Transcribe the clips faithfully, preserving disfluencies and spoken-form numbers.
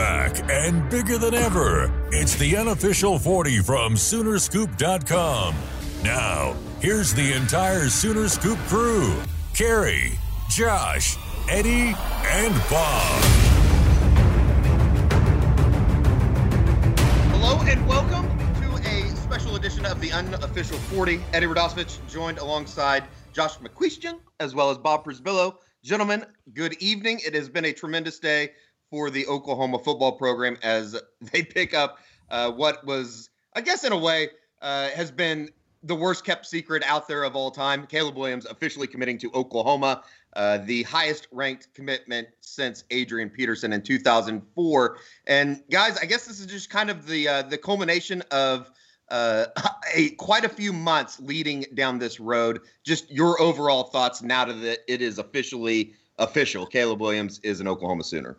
back and bigger than ever. It's the unofficial forty from Sooner Scoop dot com. Now, here's the entire Sooner Scoop crew. Carrie, Josh, Eddie, and Bob. Hello and welcome to a special edition of the unofficial forty. Eddie Radosevich joined alongside Josh McQuestion as well as Bob Przybylo. Gentlemen, good evening. It has been a tremendous day for the Oklahoma football program as they pick up uh, what was, I guess in a way, uh, has been the worst kept secret out there of all time. Caleb Williams officially committing to Oklahoma, uh, the highest ranked commitment since Adrian Peterson in two thousand four. And guys, I guess this is just kind of the uh, the culmination of uh, a quite a few months leading down this road. Just your overall thoughts now that it is officially official. Caleb Williams is an Oklahoma Sooner.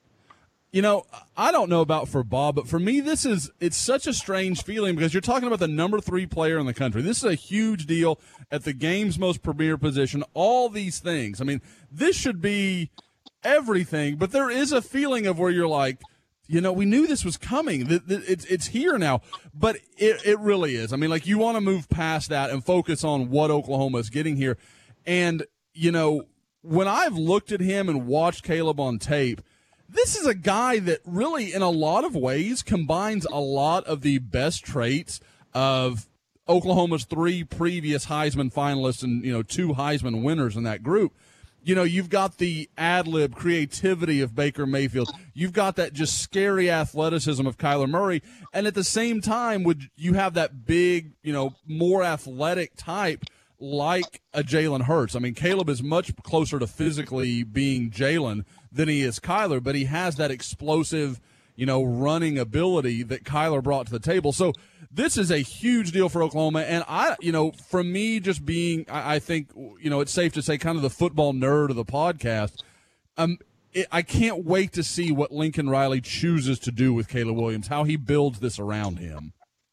You know, I don't know about for Bob, but for me, this is, it's such a strange feeling because you're talking about the number three player in the country. This is a huge deal at the game's most premier position, all these things. I mean, this should be everything, but there is a feeling of where you're like, you know, we knew this was coming. It's, it's here now, but it, it really is. I mean, like, you want to move past that and focus on what Oklahoma is getting here. And, you know, when I've looked at him and watched Caleb on tape, this is a guy that really, in a lot of ways, combines a lot of the best traits of Oklahoma's three previous Heisman finalists and, you know, two Heisman winners in that group. You know, you've got the ad-lib creativity of Baker Mayfield. You've got that just scary athleticism of Kyler Murray. And at the same time, would you have that big, you know, more athletic type like a Jalen Hurts. I mean, Caleb is much closer to physically being Jalen than he is Kyler, but he has that explosive, you know, running ability that Kyler brought to the table. So this is a huge deal for Oklahoma. And I, you know, for me, just being, I, I think, you know, it's safe to say kind of the football nerd of the podcast, um, it, I can't wait to see what Lincoln Riley chooses to do with Caleb Williams, how he builds this around him.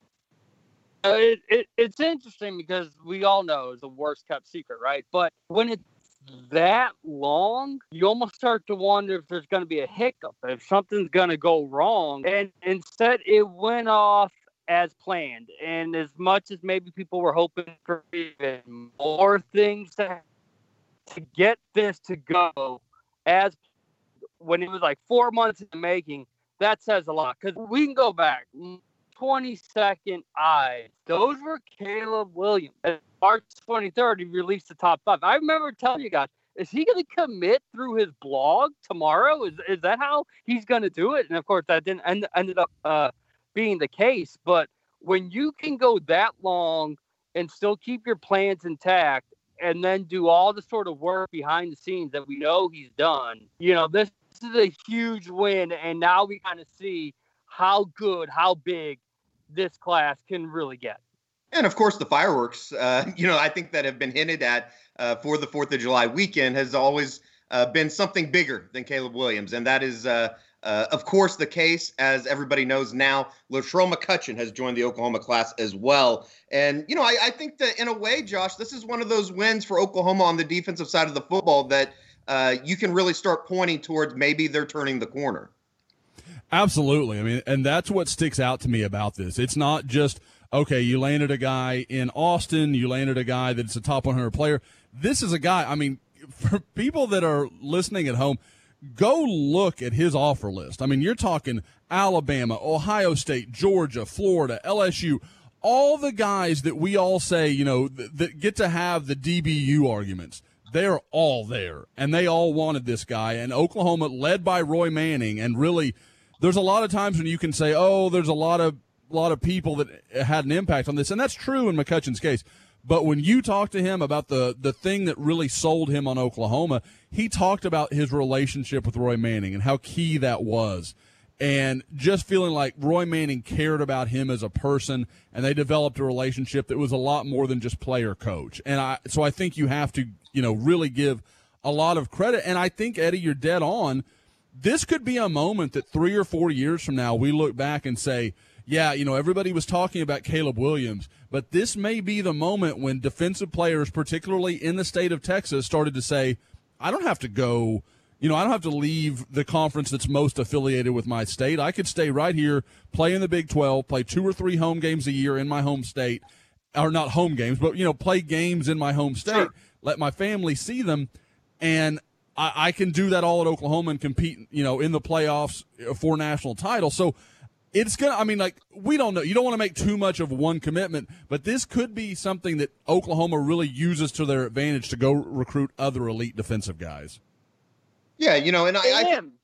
Uh, it, it, it's interesting because we all know it's the worst kept secret, right? But when it's that long, you almost start to wonder if there's going to be a hiccup, if something's going to go wrong. And instead, it went off as planned. And as much as maybe people were hoping for even more things to, to get this to go, as when it was like four months in the making, that says a lot. Because we can go back. twenty-second eyes. Those were Caleb Williams. And March twenty-third, he released the top five. I remember telling you guys, is he going to commit through his blog tomorrow? Is is that how he's going to do it? And, of course, that didn't end, ended up uh, being the case. But when you can go that long and still keep your plans intact and then do all the sort of work behind the scenes that we know he's done, you know, this, this is a huge win. And now we kind of see how good, how big this class can really get. And, of course, the fireworks, uh, you know, I think that have been hinted at uh, for the fourth of July weekend has always uh, been something bigger than Caleb Williams. And that is, uh, uh, of course, the case, as everybody knows now. Latrell McCutcheon has joined the Oklahoma class as well. And, you know, I, I think that in a way, Josh, this is one of those wins for Oklahoma on the defensive side of the football that uh, you can really start pointing towards maybe they're turning the corner. Absolutely. I mean, and that's what sticks out to me about this. It's not just, okay, you landed a guy in Austin, you landed a guy that's a top one hundred player. This is a guy, I mean, for people that are listening at home, go look at his offer list. I mean, you're talking Alabama, Ohio State, Georgia, Florida, L S U, all the guys that we all say, you know, th- that get to have the D B U arguments. They're all there, and they all wanted this guy. And Oklahoma, led by Roy Manning, and really – there's a lot of times when you can say, oh, there's a lot of a lot of people that had an impact on this, and that's true in McCutcheon's case. But when you talk to him about the, the thing that really sold him on Oklahoma, he talked about his relationship with Roy Manning and how key that was. And just feeling like Roy Manning cared about him as a person, and they developed a relationship that was a lot more than just player coach. And I so I think you have to, you know, really give a lot of credit. And I think, Eddie, you're dead on. This could be a moment that three or four years from now we look back and say, yeah, you know, everybody was talking about Caleb Williams, but this may be the moment when defensive players, particularly in the state of Texas, started to say, I don't have to go, you know, I don't have to leave the conference that's most affiliated with my state. I could stay right here, play in the Big twelve, play two or three home games a year in my home state, or not home games, but, you know, play games in my home state, sure. Let my family see them, and I, I can do that all at Oklahoma and compete, you know, in the playoffs for national title. So it's going to, I mean, like, we don't know. You don't want to make too much of one commitment, but this could be something that Oklahoma really uses to their advantage to go recruit other elite defensive guys. Yeah, you know, and I, I am.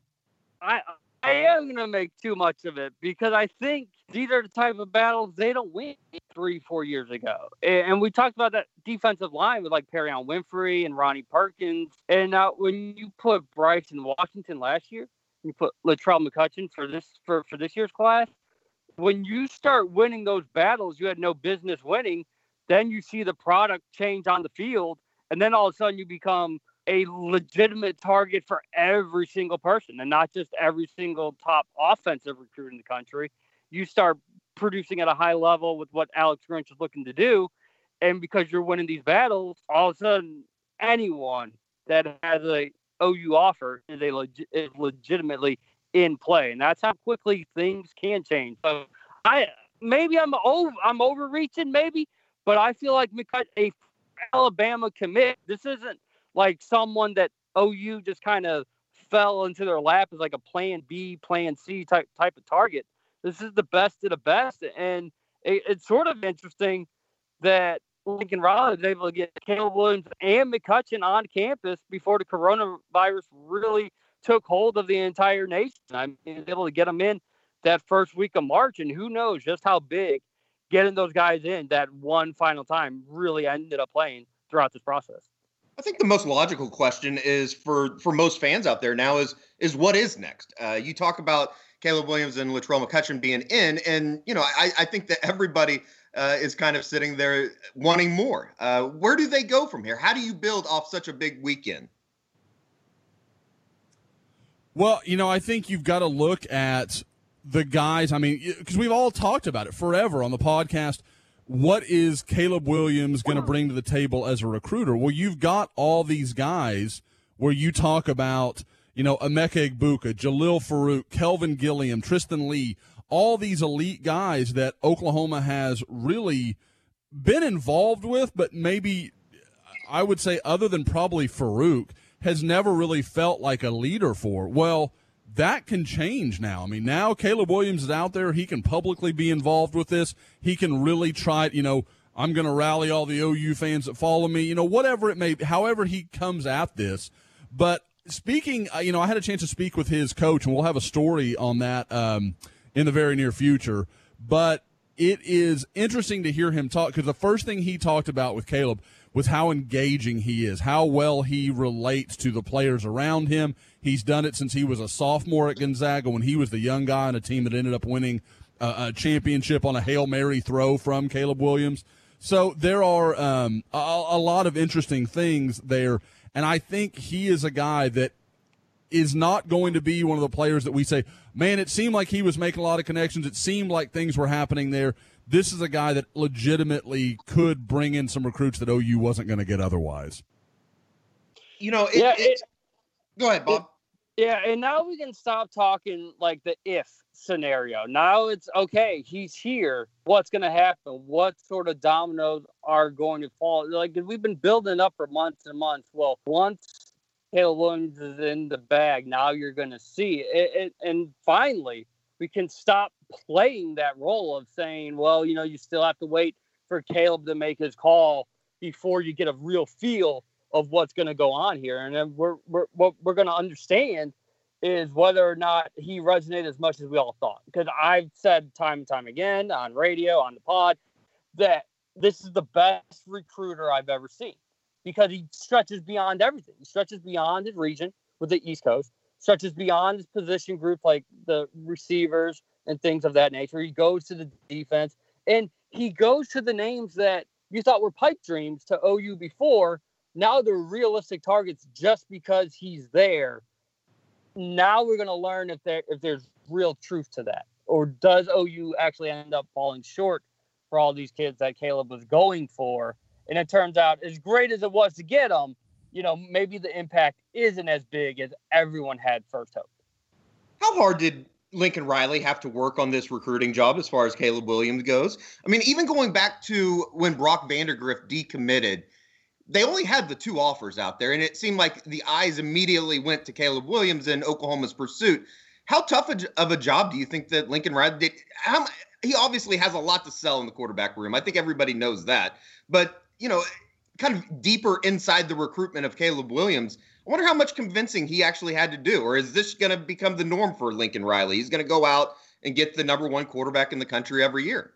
I, I am going to make too much of it because I think these are the type of battles they don't win three, four years ago. And, and we talked about that defensive line with like Perrion Winfrey and Ronnie Perkins. And now when you put Bryson Washington last year, you put Latrell McCutcheon for this for, for this year's class, when you start winning those battles you had no business winning, then you see the product change on the field, and then all of a sudden you become a legitimate target for every single person and not just every single top offensive recruit in the country. You start producing at a high level with what Alex Grinch is looking to do. And because you're winning these battles, all of a sudden anyone that has a O U offer is a leg- is legitimately in play. And that's how quickly things can change. So I, maybe I'm over, I'm overreaching maybe, but I feel like because a Alabama commit, this isn't like someone that O U just kind of fell into their lap as like a plan B, plan C type type of target. This is the best of the best. And it, it's sort of interesting that Lincoln Riley was able to get Caleb Williams and McCutcheon on campus before the coronavirus really took hold of the entire nation. I mean, he was able to get them in that first week of March, and who knows just how big getting those guys in that one final time really ended up playing throughout this process. I think the most logical question is for, for most fans out there now is, is what is next? Uh, you talk about Caleb Williams and Latrell McCutcheon being in, and, you know, I, I think that everybody uh, is kind of sitting there wanting more. Uh, where do they go from here? How do you build off such a big weekend? Well, you know, I think you've got to look at the guys. I mean, because we've all talked about it forever on the podcast. What is Caleb Williams going to bring to the table as a recruiter? Well, you've got all these guys where you talk about, you know, Emeka Egbuka, Jalil Farouk, Kelvin Gilliam, Tristan Lee, all these elite guys that Oklahoma has really been involved with, but maybe I would say other than probably Farouk, has never really felt like a leader for. Well, that can change now. I mean, now Caleb Williams is out there. He can publicly be involved with this. He can really try, you know, I'm going to rally all the O U fans that follow me, you know, whatever it may be, however he comes at this. But speaking, you know, I had a chance to speak with his coach, and we'll have a story on that um, in the very near future. But it is interesting to hear him talk, because the first thing he talked about with Caleb was how engaging he is, how well he relates to the players around him. He's done it since he was a sophomore at Gonzaga, when he was the young guy on a team that ended up winning a, a championship on a Hail Mary throw from Caleb Williams. So there are um, a, a lot of interesting things there, and I think he is a guy that is not going to be one of the players that we say, man, it seemed like he was making a lot of connections. It seemed like things were happening there. This is a guy that legitimately could bring in some recruits that O U wasn't going to get otherwise. You know, it, yeah, it, it, go ahead, Bob. It, yeah, and now we can stop talking like the if scenario. Now it's, okay, he's here. What's going to happen? What sort of dominoes are going to fall? Like, we've been building up for months and months. Well, once Caleb Williams is in the bag, now you're going to see it, it. And finally, we can stop playing that role of saying, well, you know, you still have to wait for Caleb to make his call before you get a real feel of what's going to go on here. And then we're, we're what we're going to understand is whether or not he resonated as much as we all thought. Because I've said time and time again on radio, on the pod, that this is the best recruiter I've ever seen, because he stretches beyond everything. He stretches beyond his region with the East Coast, stretches beyond his position group, like the receivers and things of that nature. He goes to the defense, and he goes to the names that you thought were pipe dreams to O U before. Now they're realistic targets just because he's there. Now we're going to learn if there if there's real truth to that, or does O U actually end up falling short for all these kids that Caleb was going for? And it turns out, as great as it was to get them, you know, maybe the impact isn't as big as everyone had first hoped. How hard did Lincoln Riley have to work on this recruiting job as far as Caleb Williams goes? I mean, even going back to when Brock Vandagriff decommitted, they only had the two offers out there, and it seemed like the eyes immediately went to Caleb Williams in Oklahoma's pursuit. How tough of a job do you think that Lincoln Riley did? How, he obviously has a lot to sell in the quarterback room. I think everybody knows that. But, you know, kind of deeper inside the recruitment of Caleb Williams, I wonder how much convincing he actually had to do. Or is this going to become the norm for Lincoln Riley? He's going to go out and get the number one quarterback in the country every year.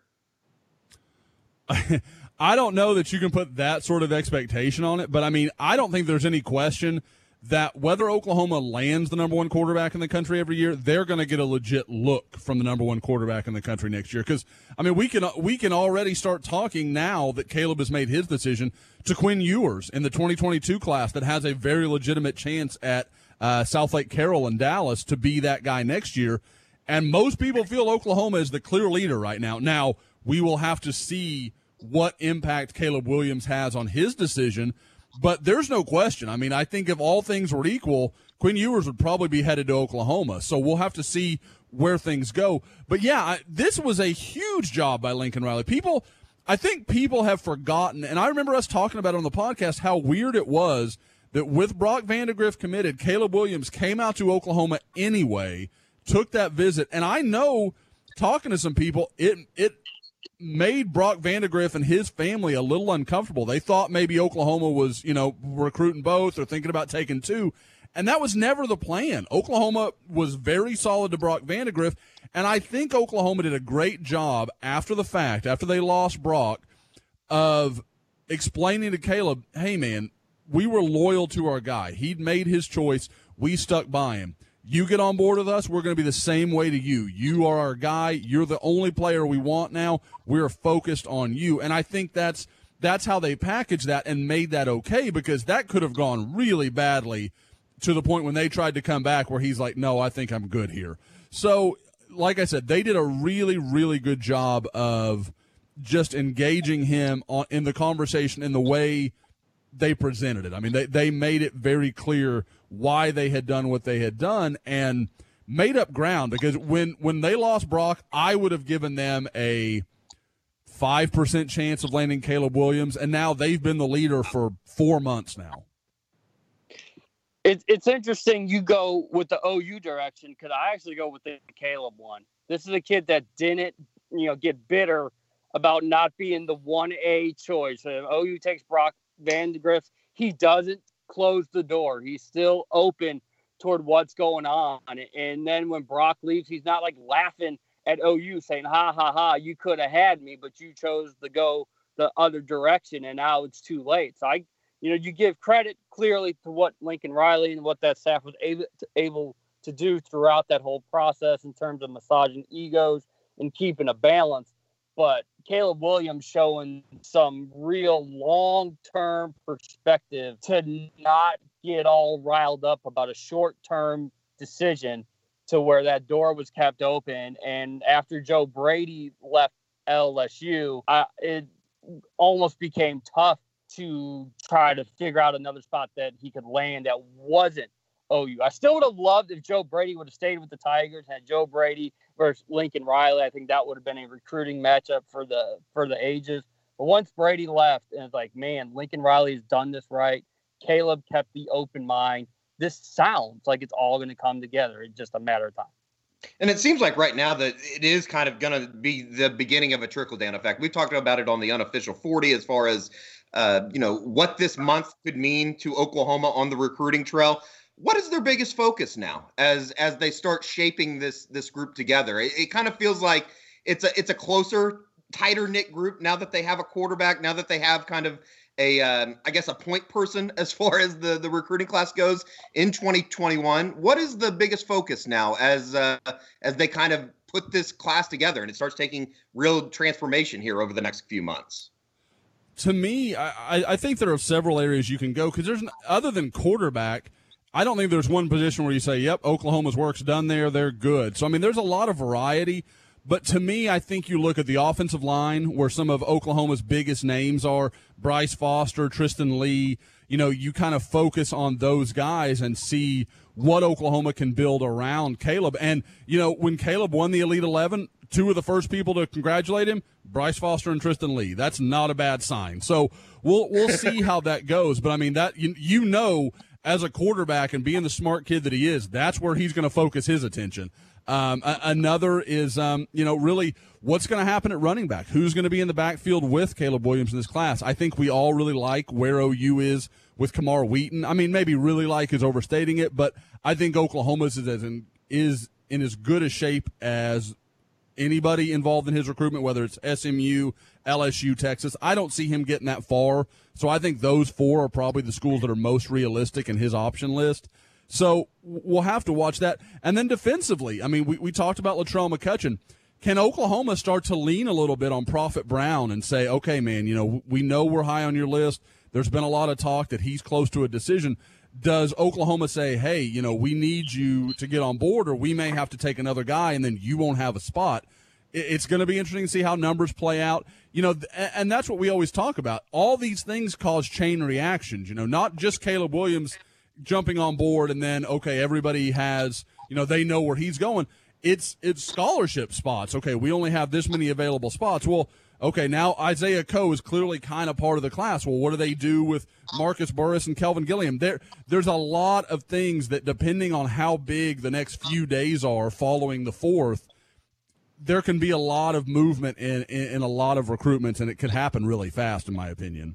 I don't know that you can put that sort of expectation on it, but I mean, I don't think there's any question that whether Oklahoma lands the number one quarterback in the country every year, they're going to get a legit look from the number one quarterback in the country next year. Because, I mean, we can we can already start talking now that Caleb has made his decision to Quinn Ewers in the twenty twenty-two class that has a very legitimate chance at uh, South Lake Carroll in Dallas to be that guy next year. And most people feel Oklahoma is the clear leader right now. Now, we will have to see what impact Caleb Williams has on his decision, but there's no question. I mean, I think if all things were equal, Quinn Ewers would probably be headed to Oklahoma. So we'll have to see where things go. But yeah, I, this was a huge job by Lincoln Riley. People, I think people have forgotten, and I remember us talking about it on the podcast, how weird it was that with Brock Vandagriff committed, Caleb Williams came out to Oklahoma anyway, took that visit. And I know, talking to some people, it it made Brock Vandagriff and his family a little uncomfortable. They thought maybe Oklahoma was, you know, recruiting both or thinking about taking two. And that was never the plan. Oklahoma was very solid to Brock Vandagriff, and I think Oklahoma did a great job after the fact, after they lost Brock, of explaining to Caleb, hey, man, we were loyal to our guy. He'd made his choice. We stuck by him. You get on board with us, we're going to be the same way to you. You are our guy. You're the only player we want now. We're focused on you. And I think that's that's how they packaged that and made that okay, because that could have gone really badly to the point when they tried to come back where he's like, no, I think I'm good here. So, like I said, they did a really, really good job of just engaging him on, in the conversation in the way they presented it. I mean, they, they made it very clear why they had done what they had done and made up ground, because when, when they lost Brock, I would have given them a five percent chance of landing Caleb Williams, and now they've been the leader for four months now. It's it's interesting you go with the O U direction, because I actually go with the Caleb one. This is a kid that didn't, you know, get bitter about not being the one A choice. If O U takes Brock Vandagriff, he doesn't close the door. He's still open toward what's going on. And then when Brock leaves, he's not like laughing at O U saying, ha, ha, ha, you could have had me, but you chose to go the other direction, and now it's too late. So, I, you know, you give credit clearly to what Lincoln Riley and what that staff was able to, able to do throughout that whole process in terms of massaging egos and keeping a balance. But Caleb Williams showing some real long-term perspective to not get all riled up about a short-term decision, to where that door was kept open. And after Joe Brady left L S U, I, it almost became tough to try to figure out another spot that he could land that wasn't O U. I still would have loved if Joe Brady would have stayed with the Tigers, had Joe Brady versus Lincoln Riley. I think that would have been a recruiting matchup for the for the ages. But once Brady left, and it's like, man, Lincoln Riley has done this right. Caleb kept the open mind. This sounds like it's all going to come together. It's just a matter of time. And it seems like right now that it is kind of going to be the beginning of a trickle-down effect. We've talked about it on the Unofficial forty as far as, uh, you know, what this month could mean to Oklahoma on the recruiting trail. What is their biggest focus now as as they start shaping this this group together? It, it kind of feels like it's a it's a closer, tighter knit group now that they have a quarterback, now that they have kind of a um, I guess a point person as far as the the recruiting class goes in twenty twenty-one. What is the biggest focus now as uh, as they kind of put this class together and it starts taking real transformation here over the next few months? To me, I, I think there are several areas you can go, because there's other than quarterback, I don't think there's one position where you say, yep, Oklahoma's work's done there, they're good. So, I mean, there's a lot of variety, But to me, I think you look at the offensive line where some of Oklahoma's biggest names are Bryce Foster, Tristan Lee. You know, you kind of focus on those guys and see what Oklahoma can build around Caleb. And, you know, when Caleb won the Elite eleven, two of the first people to congratulate him, Bryce Foster and Tristan Lee. That's not a bad sign. So we'll we'll see how that goes. But, I mean, that you, you know, as a quarterback and being the smart kid that he is, that's where he's going to focus his attention. Um, a, another is, um, you know, really what's going to happen at running back. Who's going to be in the backfield with Caleb Williams in this class? I think we all really like where O U is with Kamar Wheaton. I mean, maybe really like is overstating it, but I think Oklahoma's is, as in, is in as good a shape as anybody involved in his recruitment, whether it's S M U, L S U, Texas. I don't see him getting that far. So I think those four are probably the schools that are most realistic in his option list. So we'll have to watch that. And then defensively, I mean, we, we talked about Latrell McCutcheon. Can Oklahoma start to lean a little bit on Prophet Brown and say, okay, man, you know, we know we're high on your list. There's been a lot of talk that he's close to a decision. Does Oklahoma say, hey, you know, we need you to get on board, or we may have to take another guy and then you won't have a spot? It's going to be interesting to see how numbers play out. You know, and that's what we always talk about. All these things cause chain reactions, you know, not just Caleb Williams jumping on board and then, okay, everybody has, you know, they know where he's going. It's it's scholarship spots. Okay, we only have this many available spots. Well, okay, now Isaiah Coe is clearly kind of part of the class. Well, what do they do with Marcus Burris and Kelvin Gilliam? There, there's a lot of things that, depending on how big the next few days are following the fourth, there can be a lot of movement in, in, in a lot of recruitments, and it could happen really fast, in my opinion.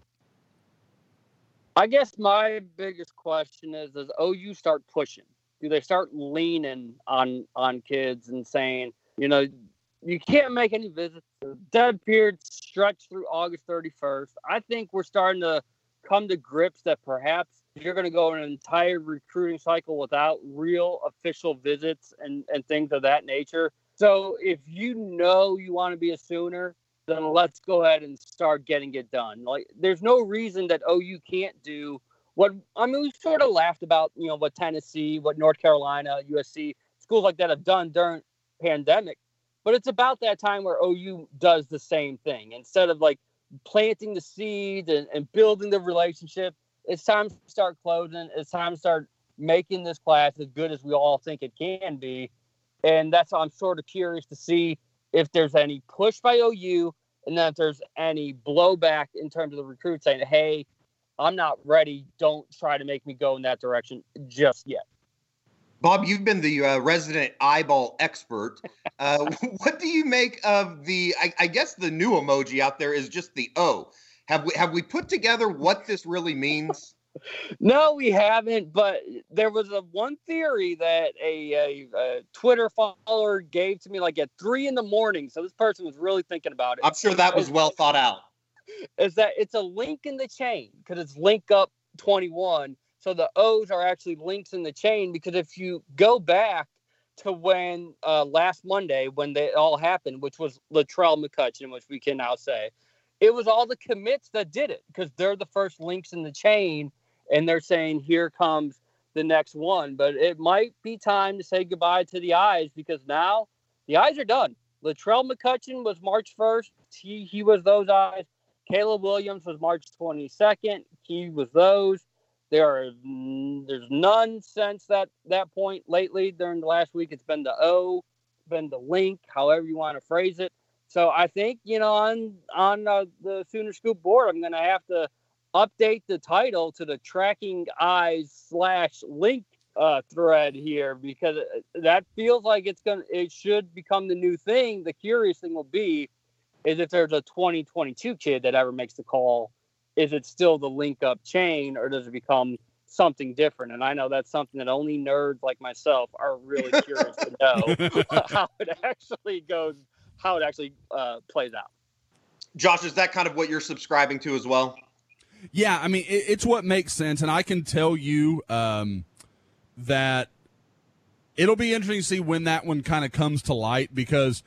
I guess my biggest question is, does O U start pushing? Do they start leaning on on kids and saying, you know, you can't make any visits? The dead period stretch through August thirty-first. I think we're starting to come to grips that perhaps you're going to go an entire recruiting cycle without real official visits and, and things of that nature. So if you know you want to be a Sooner, then let's go ahead and start getting it done. Like, there's no reason that O U can't do what, I mean, we sort of laughed about, you know, what Tennessee, what North Carolina, U S C, schools like that have done during pandemic. But it's about that time where O U does the same thing. Instead of like planting the seed and, and building the relationship, it's time to start closing. It's time to start making this class as good as we all think it can be. And that's why I'm sort of curious to see if there's any push by O U, and then if there's any blowback in terms of the recruit saying, hey, I'm not ready. Don't try to make me go in that direction just yet. Bob, you've been the uh, resident eyeball expert. Uh, what do you make of the, I, I guess the new emoji out there is just the O. Have we, have we put together what this really means? No, we haven't. But there was a one theory that a, a, a Twitter follower gave to me like at three in the morning. So this person was really thinking about it. I'm sure that was well thought out. Is that it's a link in the chain because it's link up twenty-one. So the O's are actually links in the chain, because if you go back to when uh, last Monday, when they all happened, which was Latrell McCutcheon, which we can now say, it was all the commits that did it because they're the first links in the chain. And they're saying, here comes the next one. But it might be time to say goodbye to the I's, because now the I's are done. Latrell McCutcheon was March first. He, he was those I's. Caleb Williams was March twenty-second. He was those. There are there's none since that, that point lately. During the last week, it's been the O, been the link, however you want to phrase it. So I think, you know, on, on uh, the Sooner Scoop board, I'm going to have to update the title to the Tracking Eyes slash link uh, thread here, because that feels like it's going to, it should become the new thing. The curious thing will be is if there's a twenty twenty-two kid that ever makes the call, is it still the link up chain, or does it become something different? And I know that's something that only nerds like myself are really curious to know how it actually goes, how it actually uh, plays out. Josh, is that kind of what you're subscribing to as well? Yeah, I mean, it, it's what makes sense. And I can tell you um, that it'll be interesting to see when that one kind of comes to light, because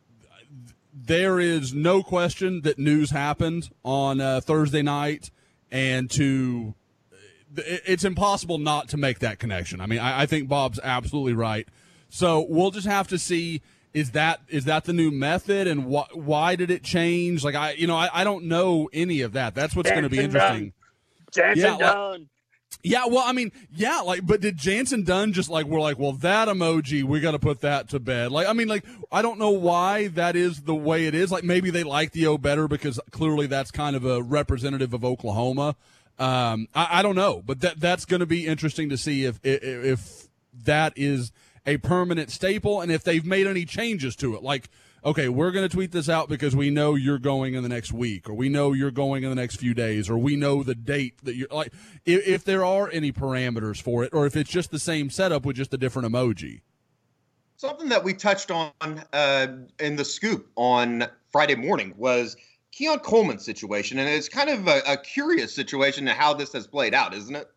there is no question that news happened on uh, Thursday night, and to it's impossible not to make that connection. I mean, I, I think Bob's absolutely right. So we'll just have to see is that is that the new method, and wh- why did it change? Like I, you know, I, I don't know any of that. That's what's going to be interesting. Jansen yeah, Dunn. Like, yeah, well, I mean, yeah, like, but did Jansen Dunn just like we're like, well, that emoji, we got to put that to bed. Like, I mean, like, I don't know why that is the way it is. Like, maybe they like the O better because clearly that's kind of a representative of Oklahoma. Um, I, I don't know, but that that's going to be interesting to see if, if if that is a permanent staple and if they've made any changes to it. Like, okay, we're going to tweet this out because we know you're going in the next week, or we know you're going in the next few days, or we know the date that you're like, if, if there are any parameters for it, or if it's just the same setup with just a different emoji. Something that we touched on uh, in the scoop on Friday morning was Keon Coleman's situation. And it's kind of a, a curious situation to how this has played out, isn't it?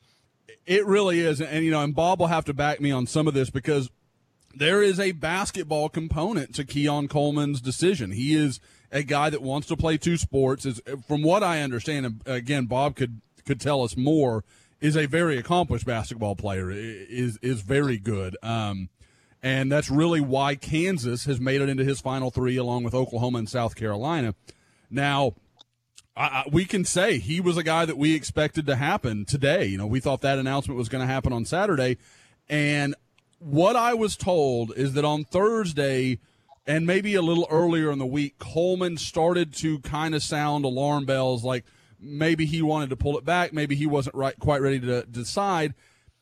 It really is. And, you know, and Bob will have to back me on some of this because there is a basketball component to Keon Coleman's decision. He is a guy that wants to play two sports. Is, from what I understand, and again, Bob could could tell us more, is a very accomplished basketball player, is is very good. Um, and that's really why Kansas has made it into his final three along with Oklahoma and South Carolina. Now, I, I, we can say he was a guy that we expected to happen today. You know, we thought that announcement was going to happen on Saturday, and what I was told is that on Thursday and maybe a little earlier in the week, Coleman started to kind of sound alarm bells, like maybe he wanted to pull it back, maybe he wasn't right, quite ready to decide.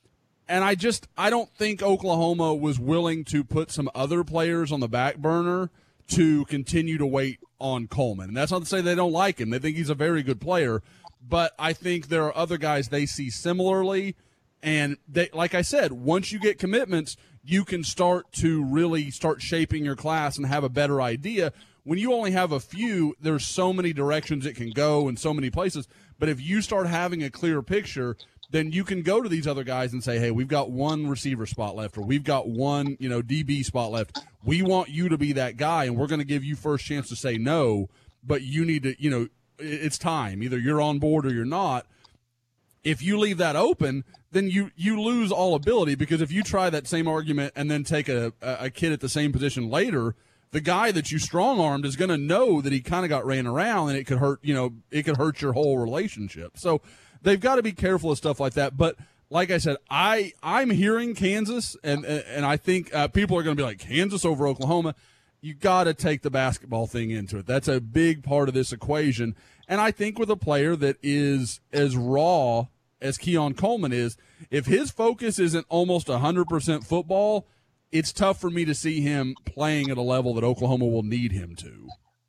And I just I don't think Oklahoma was willing to put some other players on the back burner to continue to wait on Coleman. And that's not to say they don't like him. They think he's a very good player. But I think there are other guys they see similarly. And they, like I said, once you get commitments, you can start to really start shaping your class and have a better idea. When you only have a few, there's so many directions it can go and so many places. But if you start having a clear picture, then you can go to these other guys and say, hey, we've got one receiver spot left, or we've got one, you know, D B spot left. We want you to be that guy, and we're going to give you first chance to say no, but you need to, you know, it's time. Either you're on board or you're not. If you leave that open, then you, you lose all ability, because if you try that same argument and then take a, a kid at the same position later, the guy that you strong-armed is going to know that he kind of got ran around, and it could hurt, you know, it could hurt your whole relationship. So they've got to be careful of stuff like that. But like I said, I, I'm hearing Kansas, and, and I think uh, people are going to be like, Kansas over Oklahoma. You got to take the basketball thing into it. That's a big part of this equation. And I think with a player that is as raw as Keon Coleman is, if his focus isn't almost one hundred percent football, it's tough for me to see him playing at a level that Oklahoma will need him to.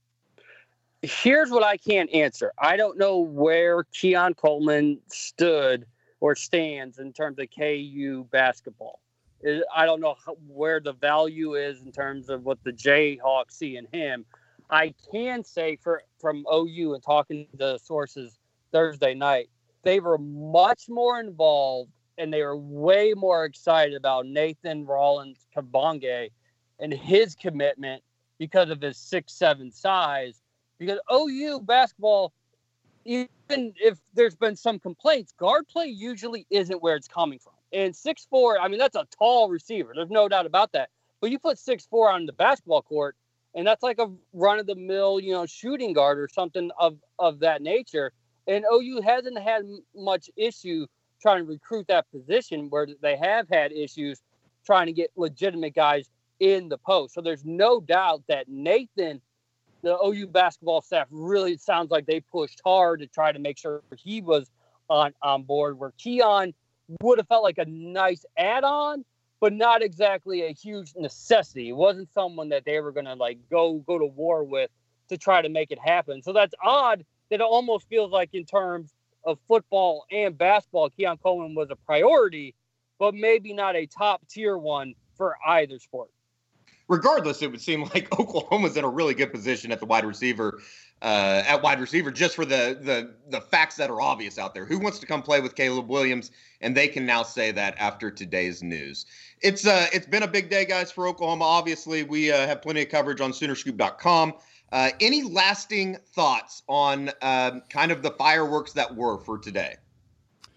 Here's what I can't answer. I don't know where Keon Coleman stood or stands in terms of K U basketball. I don't know how, where the value is in terms of what the Jayhawks see in him. I can say for from O U and talking to sources Thursday night, they were much more involved and they were way more excited about Nathan Rollins Kabonge and his commitment because of his six seven size. Because O U basketball, even if there's been some complaints, guard play usually isn't where it's coming from. And six four, I mean, that's a tall receiver. There's no doubt about that. But you put six four on the basketball court, and that's like a run-of-the-mill, you know, shooting guard or something of, of that nature. And O U hasn't had much issue trying to recruit that position, where they have had issues trying to get legitimate guys in the post. So there's no doubt that Nathan, the O U basketball staff, really sounds like they pushed hard to try to make sure he was on, on board, where Keon would have felt like a nice add-on, but not exactly a huge necessity. It wasn't someone that they were going to like go go to war with to try to make it happen. So that's odd that it almost feels like in terms of football and basketball, Keon Coleman was a priority, but maybe not a top-tier one for either sport. Regardless, it would seem like Oklahoma's in a really good position at the wide receiver, uh, at wide receiver, just for the the the facts that are obvious out there. Who wants to come play with Caleb Williams? And they can now say that after today's news. It's uh it's been a big day, guys, for Oklahoma. Obviously, we uh, have plenty of coverage on Sooner Scoop dot com. Uh, any lasting thoughts on uh, kind of the fireworks that were for today?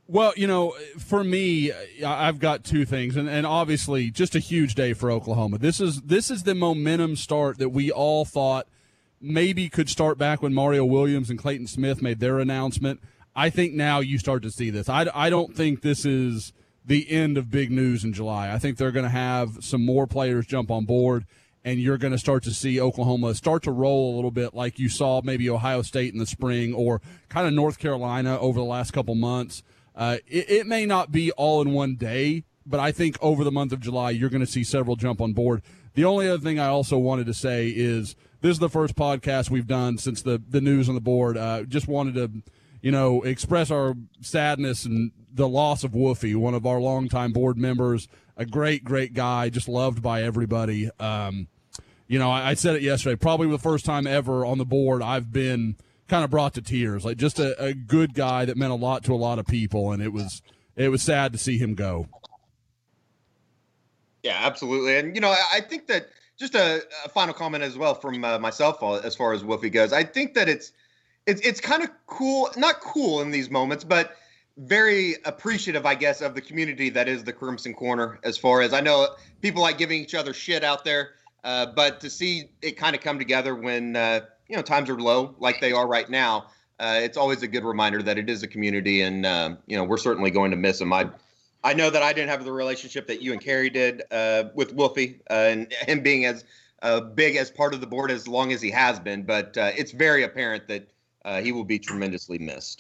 Well, you know, for me, I've got two things, and, and obviously just a huge day for Oklahoma. This is this is the momentum start that we all thought maybe could start back when Mario Williams and Clayton Smith made their announcement. I think now you start to see this. I, I don't think this is the end of big news in July. I think they're going to have some more players jump on board, and you're going to start to see Oklahoma start to roll a little bit like you saw maybe Ohio State in the spring or kind of North Carolina over the last couple months. Uh, it, it may not be all in one day, but I think over the month of July, you're going to see several jump on board. The only other thing I also wanted to say is this is the first podcast we've done since the, the news on the board. Uh, just wanted to, you know, express our sadness and the loss of Woofy, one of our longtime board members, a great, great guy, just loved by everybody. Um, you know, I, I said it yesterday, probably the first time ever on the board I've been kind of brought to tears, like just a, a good guy that meant a lot to a lot of people, and it was it was sad to see him go. Yeah, absolutely. And, you know, I, I think that just a, a final comment as well from uh, myself as far as Woofy goes. I think that it's it's it's kind of cool, not cool in these moments, but very appreciative, I guess, of the community that is the Crimson Corner. As far as I know, people like giving each other shit out there, uh, but to see it kind of come together when uh, you know, times are low like they are right now. Uh, it's always a good reminder that it is a community, and uh, you know, we're certainly going to miss him. I, I know that I didn't have the relationship that you and Carrie did uh, with Woofy, uh, and him being as uh, big as part of the board as long as he has been, but uh, it's very apparent that uh, he will be tremendously missed.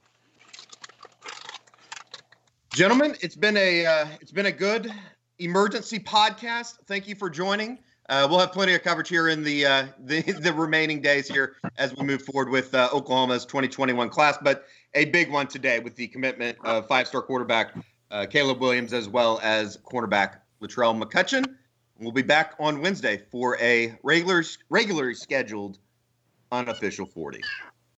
Gentlemen, it's been a uh, it's been a good emergency podcast. Thank you for joining. Uh, we'll have plenty of coverage here in the, uh, the the remaining days here as we move forward with uh, Oklahoma's twenty twenty-one class, but a big one today with the commitment of five-star quarterback uh, Caleb Williams as well as cornerback Latrell McCutcheon. We'll be back on Wednesday for a regular, regularly scheduled unofficial forty.